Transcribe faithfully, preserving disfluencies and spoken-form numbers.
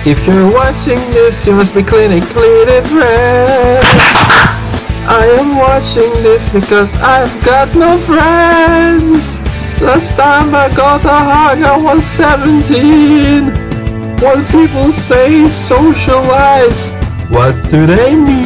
If you're watching this, you must be clinically depressed. I am watching this because I've got no friends. Last time I got a hug I was seventeen. What people say socialize, what do they mean?